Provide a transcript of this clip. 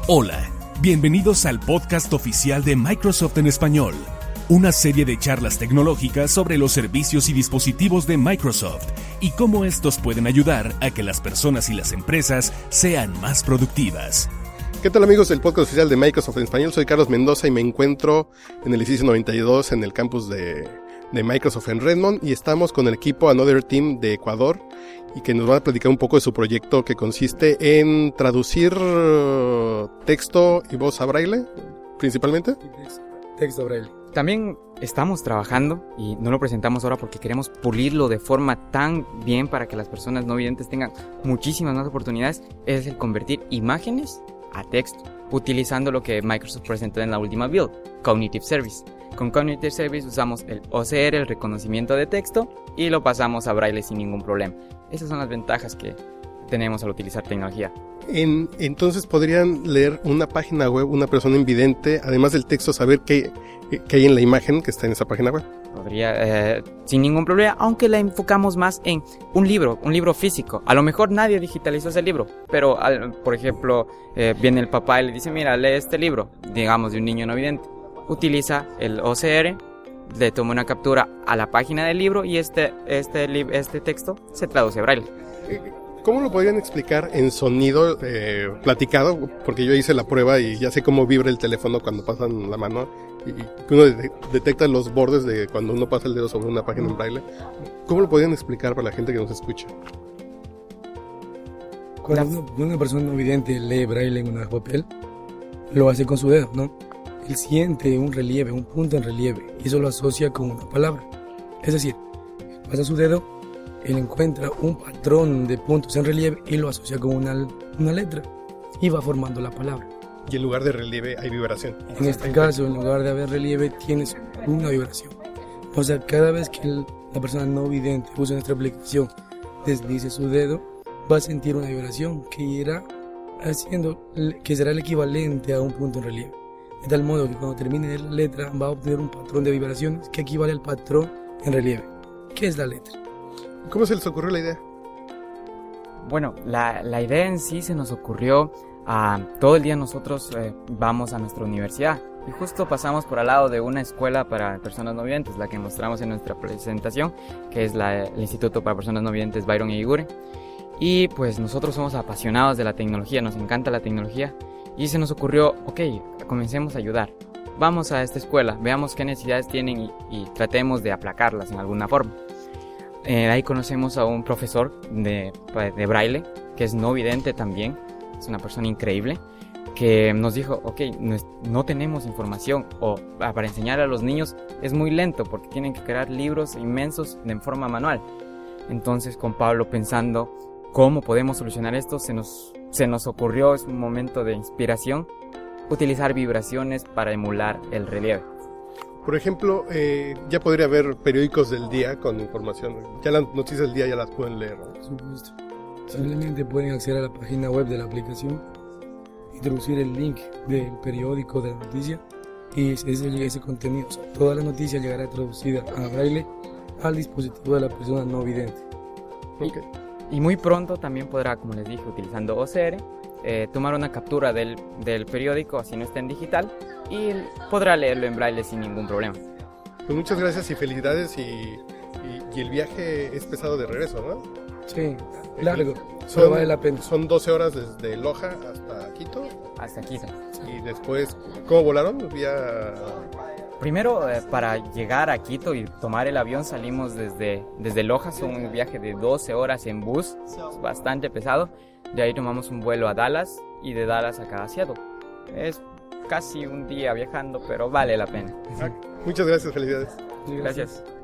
Hola, bienvenidos al podcast oficial de Microsoft en español, una serie de charlas tecnológicas sobre los servicios y dispositivos de Microsoft y cómo estos pueden ayudar a que las personas y las empresas sean más productivas. ¿Qué tal, amigos del podcast oficial de Microsoft en español? Soy Carlos Mendoza y me encuentro en el edificio 92 en el campus de Microsoft en Redmond, y estamos con el equipo Another Team de Ecuador y que nos van a platicar un poco de su proyecto que consiste en traducir texto y voz a braille, principalmente. Texto braille. También estamos trabajando, y no lo presentamos ahora porque queremos pulirlo de forma tan bien para que las personas no videntes tengan muchísimas más oportunidades, es el convertir imágenes a texto, utilizando lo que Microsoft presentó en la última build, Cognitive Service. Con Cognitive Service usamos el OCR, el reconocimiento de texto, y lo pasamos a braille sin ningún problema. Esas son las ventajas que tenemos al utilizar tecnología. Entonces podrían leer una página web, una persona invidente, además del texto, saber qué hay en la imagen que está en esa página web. Podría, sin ningún problema, aunque la enfocamos más en un libro físico. A lo mejor nadie digitalizó ese libro, pero por ejemplo, viene el papá y le dice, mira, lee este libro, digamos, de un niño no vidente. Utiliza el OCR, le toma una captura a la página del libro y este texto se traduce a braille. ¿Cómo lo podrían explicar en sonido platicado? Porque yo hice la prueba y ya sé cómo vibra el teléfono cuando pasan la mano y que uno detecta los bordes de cuando uno pasa el dedo sobre una página en braille. ¿Cómo lo podrían explicar para la gente que nos escucha? Cuando una persona no vidente lee braille en un papel, lo hace con su dedo, ¿no? Él siente un relieve, un punto en relieve, y eso lo asocia con una palabra. Es decir, pasa su dedo, él encuentra un patrón de puntos en relieve y lo asocia con una letra, y va formando la palabra. Y en lugar de relieve hay vibración. En este caso, en lugar de haber relieve, tienes una vibración. O sea, cada vez que la persona no vidente usa nuestra aplicación, deslice su dedo, va a sentir una vibración que será el equivalente a un punto en relieve. De tal modo que cuando termine la letra va a obtener un patrón de vibraciones que equivale al patrón en relieve. ¿Qué es la letra? ¿Cómo se les ocurrió la idea? Bueno, la idea en sí se nos ocurrió todo el día. Nosotros vamos a nuestra universidad y justo pasamos por al lado de una escuela para personas no videntes, la que mostramos en nuestra presentación, que es el Instituto para Personas No Videntes Byron Eguiguren. Y pues nosotros somos apasionados de la tecnología, nos encanta la tecnología. Y se nos ocurrió, ok, comencemos a ayudar. Vamos a esta escuela, veamos qué necesidades tienen y tratemos de aplacarlas en alguna forma. Ahí conocemos a un profesor de braille, que es no vidente también, es una persona increíble, que nos dijo, ok, no tenemos información, o para enseñar a los niños es muy lento porque tienen que crear libros inmensos de forma manual. Entonces, con Pablo, pensando cómo podemos solucionar esto, se nos ocurrió, es un momento de inspiración, utilizar vibraciones para emular el relieve. Por ejemplo, ya podría haber periódicos del día con información. Ya las noticias del día ya las pueden leer, ¿no? Por supuesto. Simplemente pueden acceder a la página web de la aplicación, introducir el link del periódico de la noticia y ese contenido. O sea, toda la noticia llegará traducida a braille al dispositivo de la persona no vidente. Okay. Y muy pronto también podrá, como les dije, utilizando OCR, tomar una captura del periódico, así no está en digital, y podrá leerlo en braille sin ningún problema. Pues muchas gracias y felicidades, y el viaje es pesado de regreso, ¿no? Sí, largo, pero vale la pena. Son 12 horas desde Loja hasta Quito. Hasta Quito. Y después, ¿cómo volaron? Primero, para llegar a Quito y tomar el avión, salimos desde Loja, es un viaje de 12 horas en bus, es bastante pesado. De ahí tomamos un vuelo a Dallas y de Dallas a Seattle. Es casi un día viajando, pero vale la pena. Muchas gracias, felicidades. Gracias.